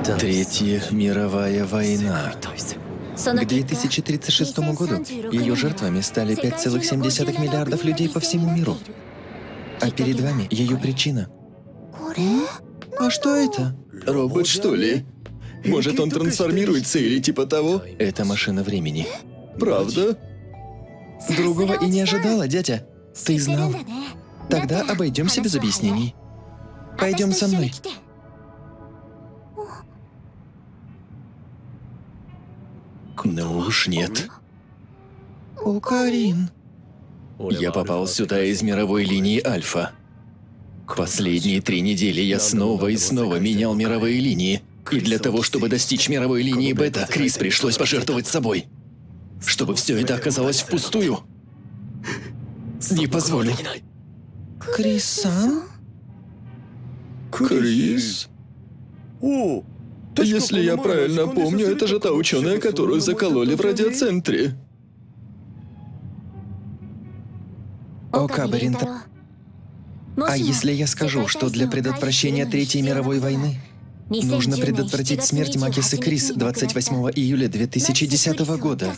Третья мировая война. К 2036 году ее жертвами стали 5,7 миллиардов людей по всему миру. А перед вами ее причина. А что это? Робот, что ли? Может, он трансформируется или типа того? Это машина времени. Правда? Другого и не ожидала, дядя. Ты знал. Тогда обойдемся без объяснений. Пойдем со мной. Ну уж нет. О, Карин. Я попал сюда из мировой линии Альфа. Последние 3 недели я снова и снова менял мировые линии. И для того, чтобы достичь мировой линии Бета, Крис пришлось пожертвовать собой. Чтобы все это оказалось впустую. Не позволю. Крис-сан? Крис? Если я правильно помню, это же та ученая, которую закололи в радиоцентре. О, Кабаринта. А если я скажу, что для предотвращения Третьей мировой войны нужно предотвратить смерть Макис и Крис 28 июля 2010 года?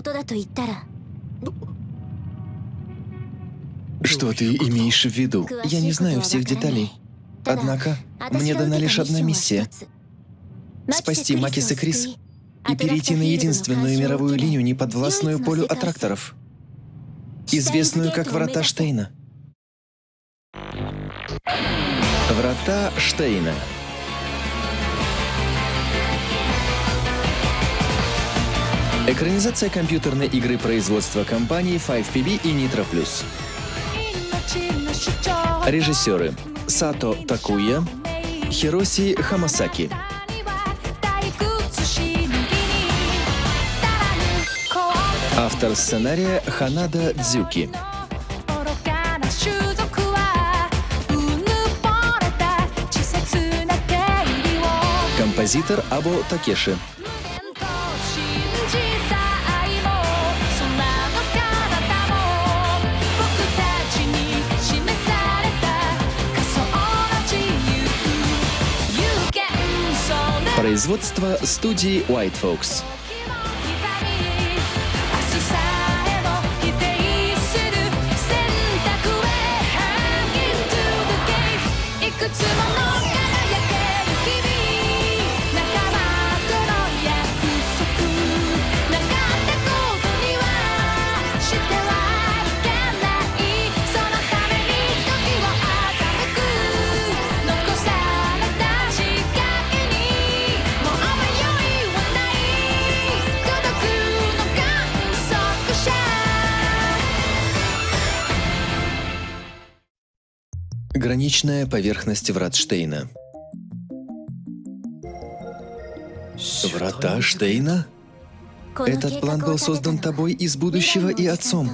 Что ты имеешь в виду? Я не знаю всех деталей. Однако, мне дана лишь одна миссия — спасти Макис и Крис и перейти на единственную мировую линию, неподвластную полю аттракторов, известную как Врата Штейна. Врата Штейна. Экранизация компьютерной игры производства компаний 5PB и Nitro Plus. Режиссеры: Сато Такуя, Хироси Хамасаки. Автор сценария Ханада Дзюки. Композитор Або Такеши. Производство студии White Fox. Граничная поверхность врат Штейна. Врата Штейна? Этот план был создан тобой из будущего и отцом.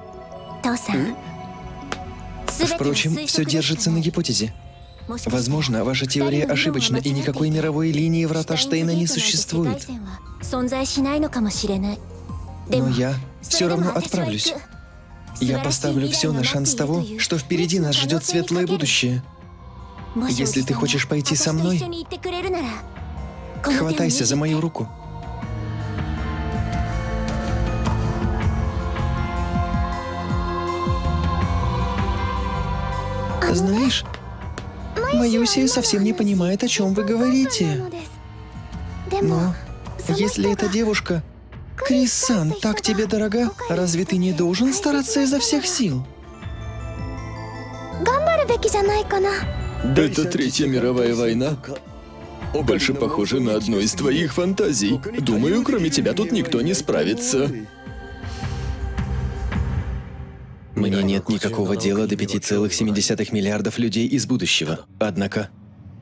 Впрочем, все держится на гипотезе. Возможно, ваша теория ошибочна, и никакой мировой линии Врата Штейна не существует. Но я все равно отправлюсь. Я поставлю все на шанс того, что впереди нас ждет светлое будущее. Если ты хочешь пойти со мной, хватайся за мою руку. Знаешь, Маюси совсем не понимает, о чем вы говорите. Но если эта девушка... Крис-сан, так тебе дорога? Разве ты не должен стараться изо всех сил? Это Третья мировая война. Больше похоже на одну из твоих фантазий. Думаю, кроме тебя тут никто не справится. Мне нет никакого дела до 5,7 миллиардов людей из будущего. Однако...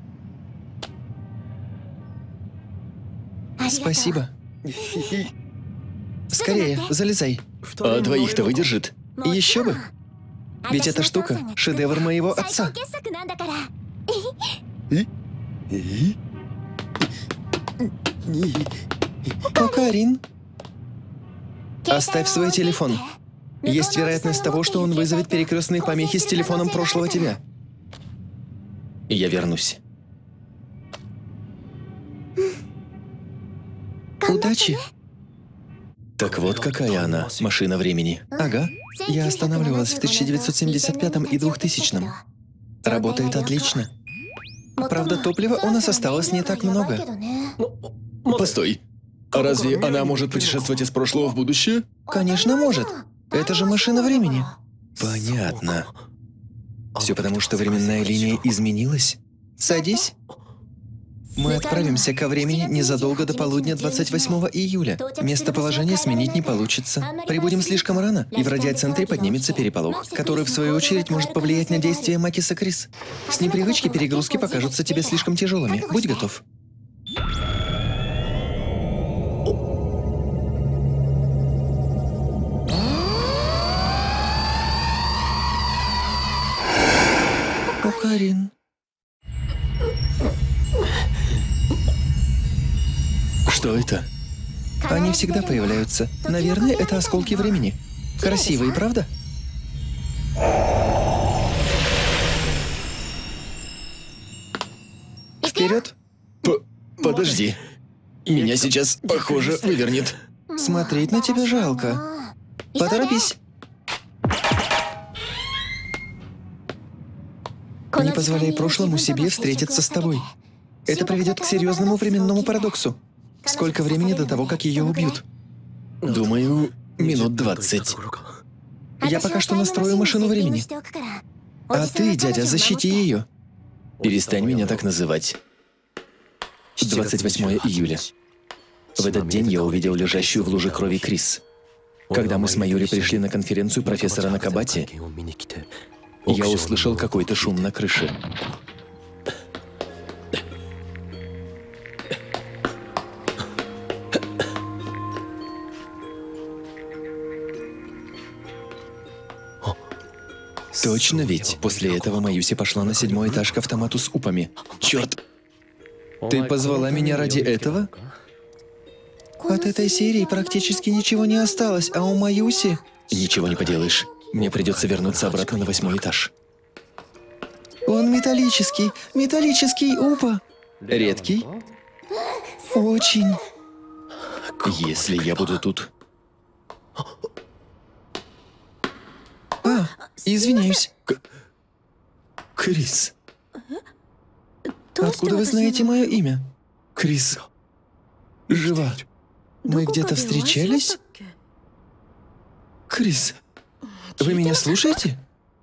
Спасибо. Скорее, залезай. А двоих-то выдержит? Еще бы. Ведь эта штука — шедевр моего отца. О, Карин. Оставь свой телефон. Есть вероятность того, что он вызовет перекрестные помехи с телефоном прошлого тебя. Я вернусь. Удачи. Так вот какая она, машина времени. Ага. Я останавливалась в 1975 и 2000. Работает отлично. Правда, топлива у нас осталось не так много. Постой. А разве она может путешествовать из прошлого в будущее? Конечно, может. Это же машина времени. Понятно. Все потому, что временная линия изменилась? Садись. Мы отправимся ко времени незадолго до полудня 28 июля. Местоположение сменить не получится. Прибудем слишком рано, и в радиоцентре поднимется переполох, который, в свою очередь, может повлиять на действия Макиса Крис. С непривычки перегрузки покажутся тебе слишком тяжелыми. Будь готов. О, Карин. Что это? Они всегда появляются. Наверное, это осколки времени. Красивые, правда? Вперед! Подожди. Меня сейчас, похоже, вывернет. Смотреть на тебя жалко. Поторопись. Не позволяй прошлому себе встретиться с тобой. Это приведет к серьезному временному парадоксу. Сколько времени до того, как ее убьют? Думаю, минут 20. Я пока что настрою машину времени. А ты, дядя, защити ее. Перестань меня так называть. 28 июля. В этот день я увидел лежащую в луже крови Крис. Когда мы с Майори пришли на конференцию профессора Накабати, я услышал какой-то шум на крыше. Точно ведь? После этого Маюси пошла на 7-й этаж к автомату с упами. Черт! Ты позвала меня ради этого? От этой серии практически ничего не осталось, а у Маюси... Ничего не поделаешь. Мне придется вернуться обратно на 8-й этаж. Он металлический, металлический упа. Редкий? Очень. Если я буду тут... Извиняюсь. Крис. Откуда вы знаете мое имя? Крис. Жива. Мы где-то встречались? Крис. Вы меня слушаете?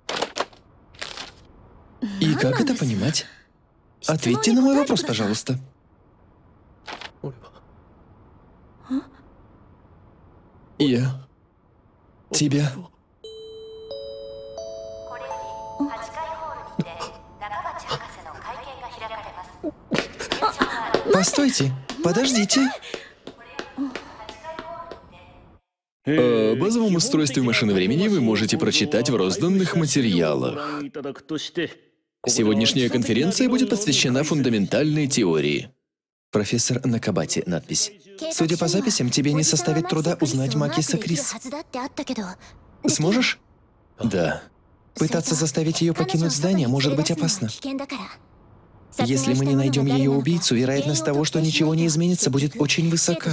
И как это понимать? Ответьте на мой вопрос, пожалуйста. Я... Тебя... Постойте, подождите. О базовом устройстве машины времени вы можете прочитать в розданных материалах. Сегодняшняя конференция будет посвящена фундаментальной теории. Профессор Накабати, надпись. Судя по записям, тебе не составит труда узнать Макиса Крис. Сможешь? Да. Пытаться заставить ее покинуть здание может быть опасно. Если мы не найдем ее убийцу, вероятность того, что ничего не изменится, будет очень высока.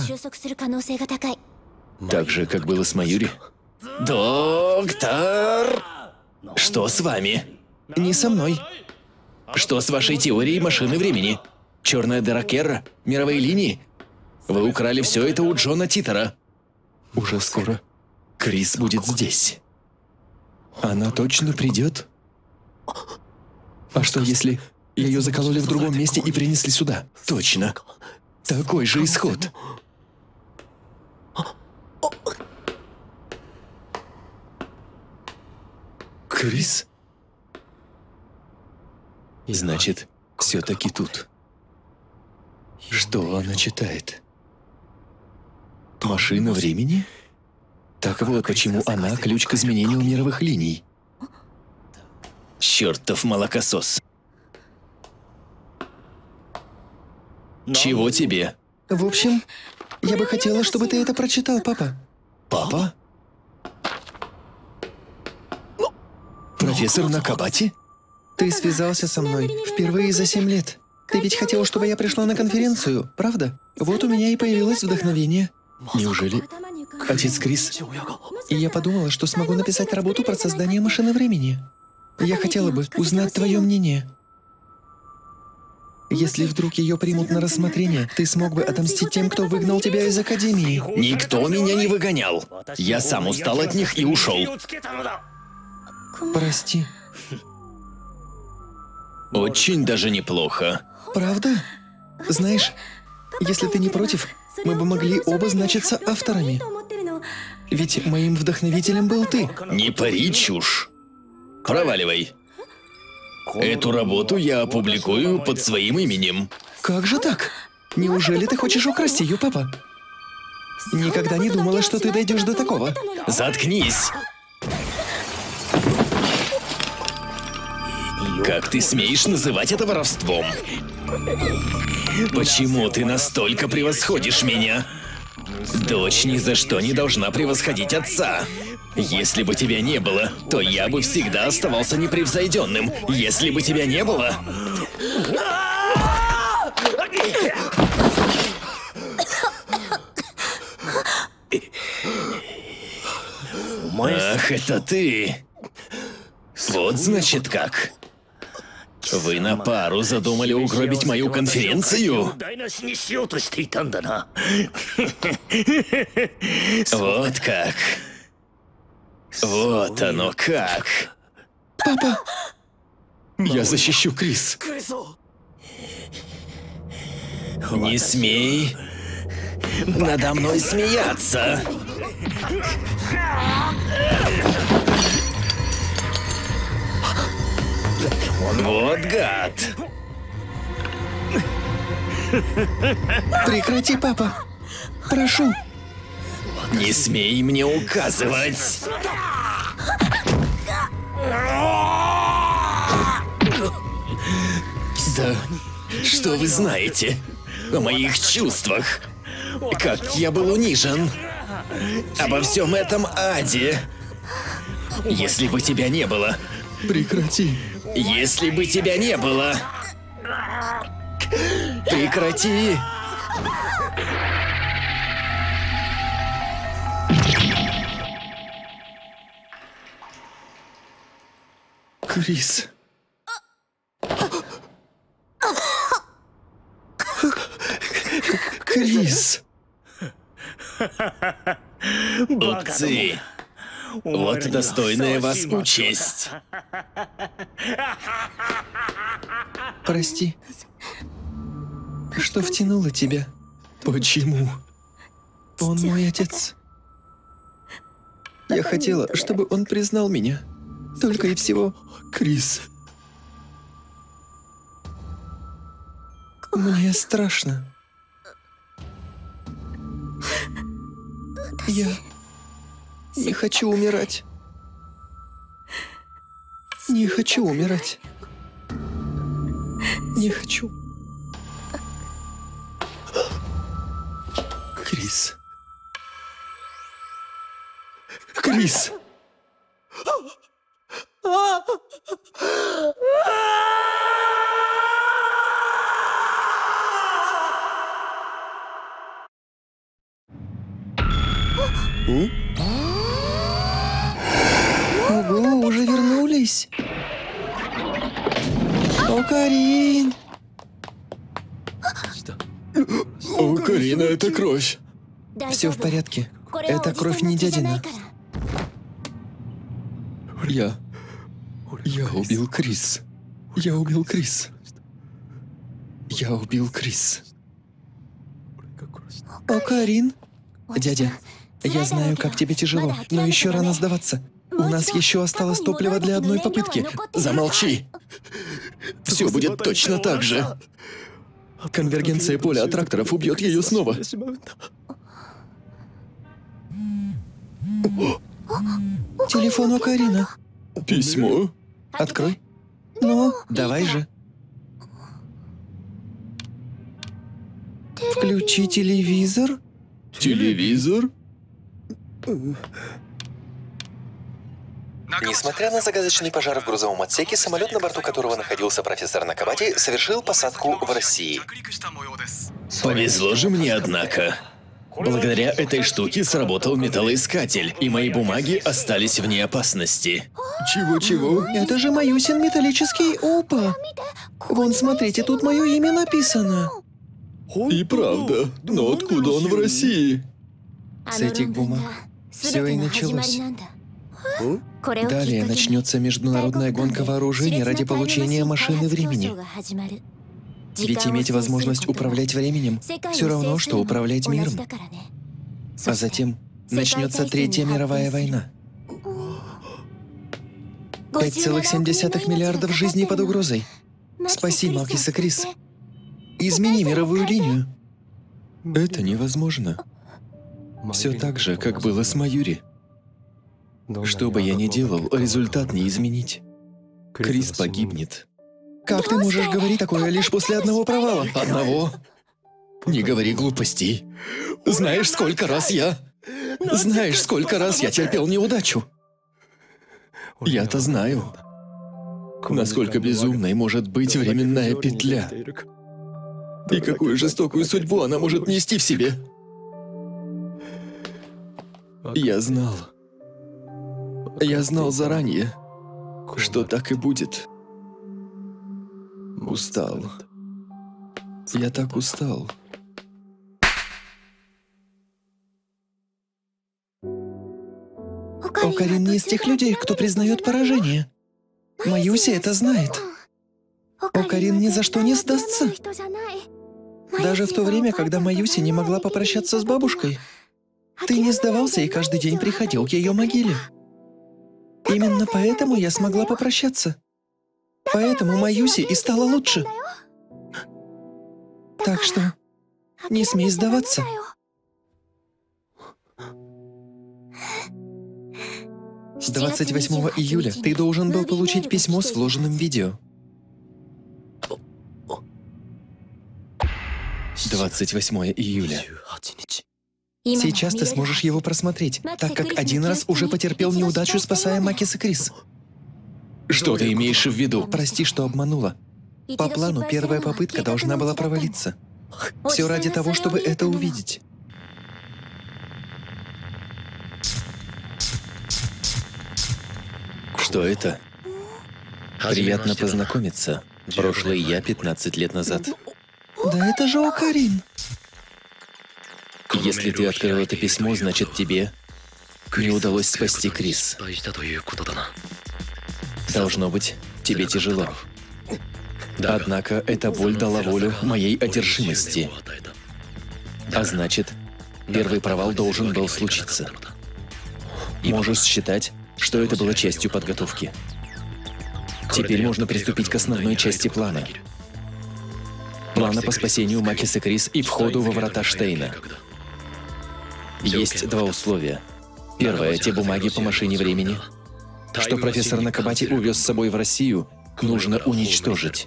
Так же, как было с Майори. Доктор! Что с вами? Не со мной. Что с вашей теорией машины времени? Черная дыра Керра? Мировые линии? Вы украли все это у Джона Титера. Уже скоро Крис будет здесь. Она точно придет? А что если ее закололи в другом месте и принесли сюда? Точно. Такой же исход. Крис? Значит, все-таки тут. Что она читает? Машина времени? Так вот, почему она ключ к изменению мировых линий. Чертов молокосос. Чего тебе? В общем, я бы хотела, чтобы ты это прочитал, папа. Папа? Профессор Накабати? Ты связался со мной впервые за 7 лет. Ты ведь хотел, чтобы я пришла на конференцию, правда? Вот у меня и появилось вдохновение. Неужели отец Крис? И я подумала, что смогу написать работу про создание машины времени. Я хотела бы узнать твое мнение. Если вдруг ее примут на рассмотрение, ты смог бы отомстить тем, кто выгнал тебя из Академии. Никто меня не выгонял. Я сам устал от них и ушел. Прости. Очень даже неплохо. Правда? Знаешь, если ты не против, мы бы могли оба значиться авторами. Ведь моим вдохновителем был ты. Не пари чушь. Проваливай. Эту работу я опубликую под своим именем. Как же так? Неужели ты хочешь украсть ее, папа? Никогда не думала, что ты дойдешь до такого. Заткнись. Как ты смеешь называть это воровством? Почему ты настолько превосходишь меня? Дочь ни за что не должна превосходить отца. Если бы тебя не было, то я бы всегда оставался непревзойденным. Если бы тебя не было... Ах, это ты. Вот значит как. Вы на пару задумали угробить мою конференцию? Вот как. Вот оно как. Папа! Я защищу Крис. Не смей надо мной смеяться. Вот гад. Прекрати, папа. Прошу. Не смей мне указывать. Да, что вы знаете о моих чувствах? Как я был унижен. Обо всем этом аде. Если бы тебя не было. Прекрати. Если бы тебя не было. Прекрати. Крис. Крис. Глупцы. Вот достойная вас участь. Прости. Что втянуло тебя? Почему? Он мой отец. Я хотела, чтобы он признал меня. Только и всего. Крис. Мне страшно. Я не хочу умирать. Не хочу умирать. Не хочу. Крис. Крис. Ого, уже вернулись. О, Карин. О, Карина, это кровь. Все в порядке. Это кровь не дядина. Я убил Крис. Я убил Крис. Я убил Крис. О, Карин. Дядя, я знаю, как тебе тяжело, но еще рано сдаваться. У нас еще осталось топливо для одной попытки. Замолчи. Все будет точно так же. Конвергенция поля аттракторов убьет ее снова. Телефон у Карина. Письмо. Открой. Ну, давай же. Включи телевизор. Телевизор? Несмотря на загадочный пожар в грузовом отсеке, самолет, на борту которого находился профессор Накабати, совершил посадку в России. Повезло же мне, однако. Благодаря этой штуке сработал металлоискатель, и мои бумаги остались вне опасности. Чего-чего? Это же Маюсин металлический опа. Вон, смотрите, тут мое имя написано. И правда, но откуда он в России? С этих бумаг все и началось. Далее начнется международная гонка вооружений ради получения машины времени. Ведь иметь возможность управлять временем все равно, что управлять миром. А затем начнется Третья мировая война. 5,7 миллиардов жизней под угрозой. Спаси Макис и Крис. Измени мировую линию. Это невозможно. Все так же, как было с Маюри. Что бы я ни делал, результат не изменить. Крис погибнет. Как ты можешь говорить такое лишь после одного провала? Одного? Не говори глупостей. Знаешь, сколько раз я терпел неудачу? Я-то знаю, насколько безумной может быть временная петля. И какую жестокую судьбу она может нести в себе. Я знал заранее, что так и будет. Устал. Я так устал. Окарин не из тех людей, кто признает поражение. Маюси это знает. Окарин ни за что не сдастся. Даже в то время, когда Маюси не могла попрощаться с бабушкой, ты не сдавался и каждый день приходил к ее могиле. Именно поэтому я смогла попрощаться. Поэтому Маюси и стала лучше. Так что не смей сдаваться. С 28 июля ты должен был получить письмо с вложенным видео. 28 июля. Сейчас ты сможешь его просмотреть, так как один раз уже потерпел неудачу, спасая Макис и Крис. Что ты имеешь в виду? Прости, что обманула. По плану, первая попытка должна была провалиться. Все ради того, чтобы это увидеть. Что это? Приятно познакомиться. Прошлый я 15 лет назад. Да это же Окарин. Если ты открыл это письмо, значит тебе не удалось спасти Крис. Должно быть, тебе тяжело. Однако эта боль дала волю моей одержимости. А значит, первый провал должен был случиться. Можешь считать, что это было частью подготовки. Теперь можно приступить к основной части плана. Плана по спасению Макис и Крис и входу во врата Штейна. Есть два условия. Первое — те бумаги по машине времени, что профессор Накабати увез с собой в Россию, нужно уничтожить.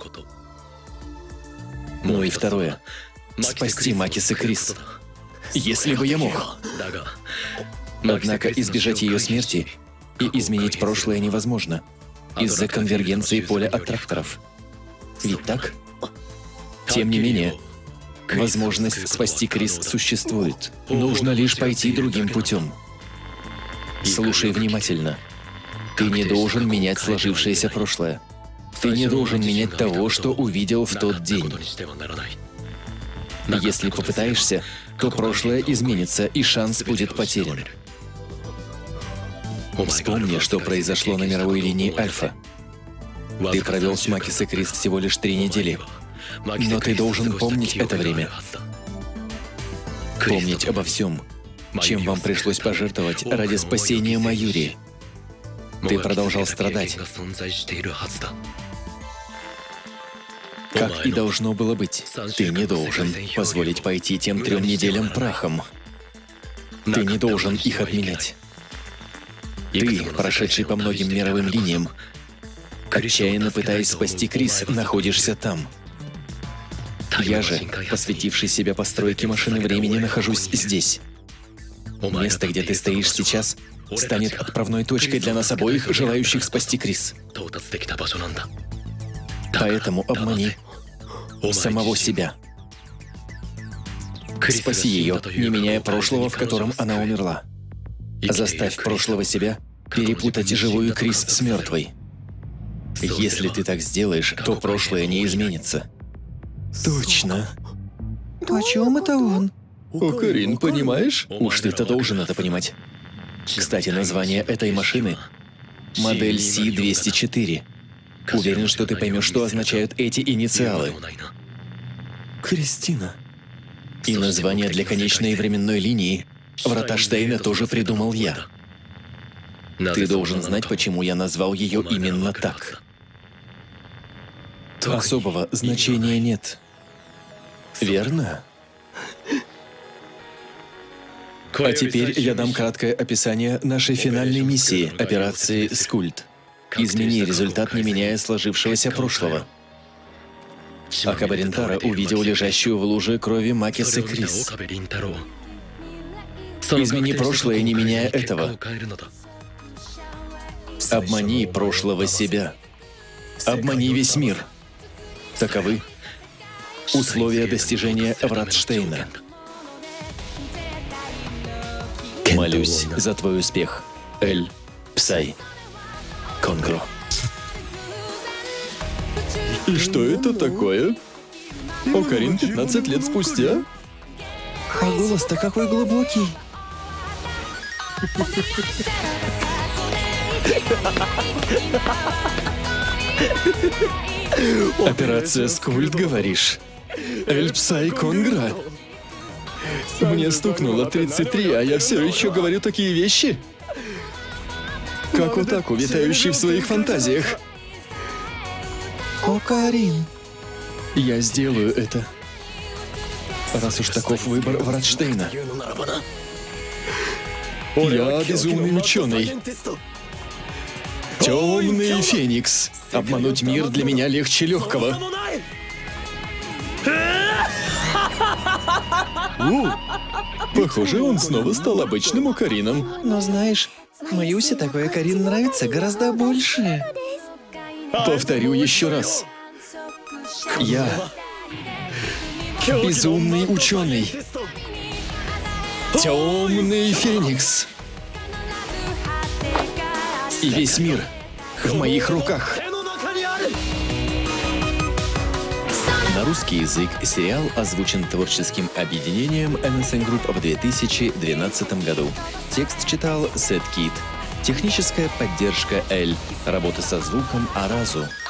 Ну и второе — спасти Макис и Крис. Если бы я мог. Однако избежать ее смерти и изменить прошлое невозможно из-за конвергенции поля аттракторов. Ведь так? Тем не менее, возможность спасти Крис существует. Нужно лишь пойти другим путем. Слушай внимательно. Ты не должен менять сложившееся прошлое. Ты не должен менять того, что увидел в тот день. Если попытаешься, то прошлое изменится, и шанс будет потерян. Вспомни, что произошло на мировой линии Альфа. Ты провел с Макис и Крис всего лишь 3 недели. Но ты должен помнить это время. Помнить обо всем, чем вам пришлось пожертвовать ради спасения Маюри. Ты продолжал страдать. Как и должно было быть. Ты не должен позволить пойти тем 3 неделям прахом. Ты не должен их отменять. Ты, прошедший по многим мировым линиям, отчаянно пытаясь спасти Крис, находишься там. Я же, посвятивший себя постройке машины времени, нахожусь здесь. Место, где ты стоишь сейчас, станет отправной точкой для нас обоих, желающих спасти Крис. Поэтому обмани самого себя. Спаси ее, не меняя прошлого, в котором она умерла. Заставь прошлого себя перепутать живую Крис с мертвой. Если ты так сделаешь, то прошлое не изменится. Точно. О чем это он? О, Карин, понимаешь? Уж ты-то должен это понимать. Кстати, название этой машины — модель Си-204. Уверен, что ты поймешь, что означают эти инициалы. Кристина. И название для конечной временной линии «Врата Штейна» тоже придумал я. Ты должен знать, почему я назвал ее именно так. Особого значения нет. Верно? А теперь я дам краткое описание нашей финальной миссии — операции «Скульт». Измени результат, не меняя сложившегося прошлого. Акаба Ринтаро увидел лежащую в луже крови Макисы Крис. Измени прошлое, не меняя этого. Обмани прошлого себя. Обмани весь мир. Таковы условия достижения Врат Штейна. Молюсь за твой успех, Эль Псай Конгро. И что это такое? О, Карин, 15 лет спустя? А голос-то какой глубокий. Операция «Скульт», говоришь? Эль Псай Конгро? Мне стукнуло 33, а я все еще говорю такие вещи? Как Отаку, витающий в своих фантазиях. О, Карин. Я сделаю это. Раз уж таков выбор Врат Штейна. Я безумный ученый. Темный Феникс. Обмануть мир для меня легче легкого. Похоже, он снова стал обычным Окарином. Но знаешь, Маюсе такое Карин нравится гораздо больше. Повторю еще раз. Я безумный ученый. Темный Феникс. И весь мир в моих руках. На русский язык сериал озвучен творческим объединением MSN Group в 2012 году. Текст читал Сет Кит. Техническая поддержка Эль. Работа со звуком Аразу.